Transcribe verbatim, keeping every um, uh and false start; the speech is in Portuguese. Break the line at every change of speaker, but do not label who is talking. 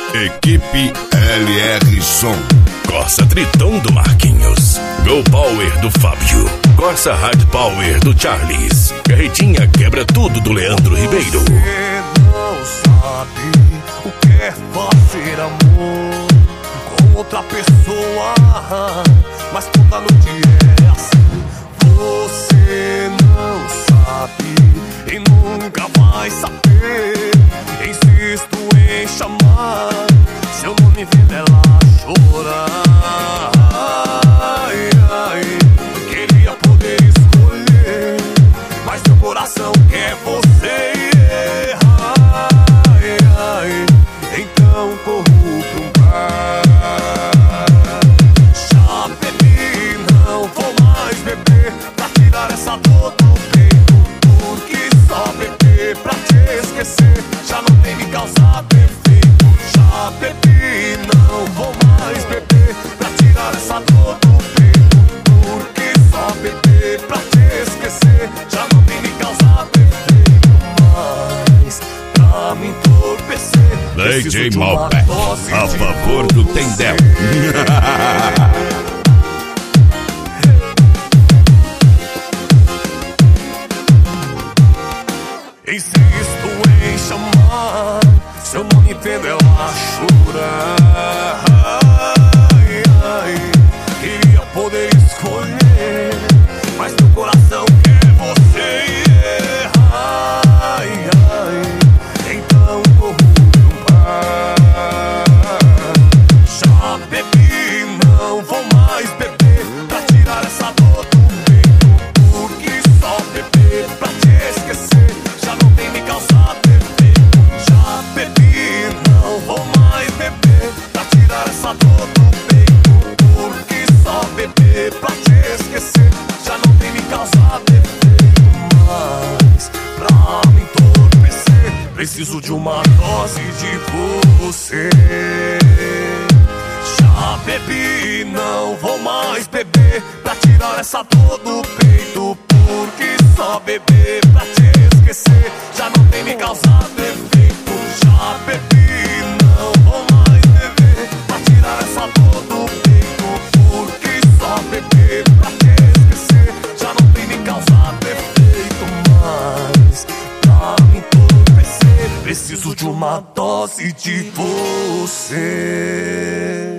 Equipe L R Som.
Corsa Tritão do Marquinhos. Go Power do Fábio. Corsa Hard Power do Charles. Carretinha quebra tudo do Leandro Ribeiro.
Você não sabe o que é fazer amor com outra pessoa, mas toda noite é assim. Você não sabe e nunca vai saber. Insisto em chamar seu nome, vendo ela chorar. Ai, ai, queria poder escolher, mas meu coração quer você. Ai, ai, então corro pra um bar. Já bebi, não vou mais beber, pra tirar essa dor do peito. Porque só beber pra te esquecer já não tem me causado efeito. Já bebi, não vou mais beber, pra tirar essa dor do peito. Porque só beber pra te esquecer já não tem me causado efeito. Mas pra me entorpecer,
D J
preciso de uma
Malbec,
dose
a
de
favor do Tendel.
Insisto em chamar seu nome, vendo ela chorar. Ai, ai, queria poder escolher, mas meu coração quer você. Ai, ai, então corro pra um bar. Já bebi, não vou mais beber, pra tirar essa dor do peito. Porque só beber pra te esquecer já não tem me causado efeito. Já bebi, não vou mais beber, pra tirar essa dor do peito. Porque só beber pra te esquecer já não tem me causado efeito. Mas pra me entorpecer, preciso de uma dose de você. Já bebi, não vou mais beber, pra tirar essa dor do peito. Porque só beber pra te esquecer já não tem me causado efeito. Já bebi, não vou mais beber, pra tirar essa dor do peito. Porque só beber pra te esquecer já não tem me causado efeito. Mas pra me entorpecer, preciso de uma dose de você.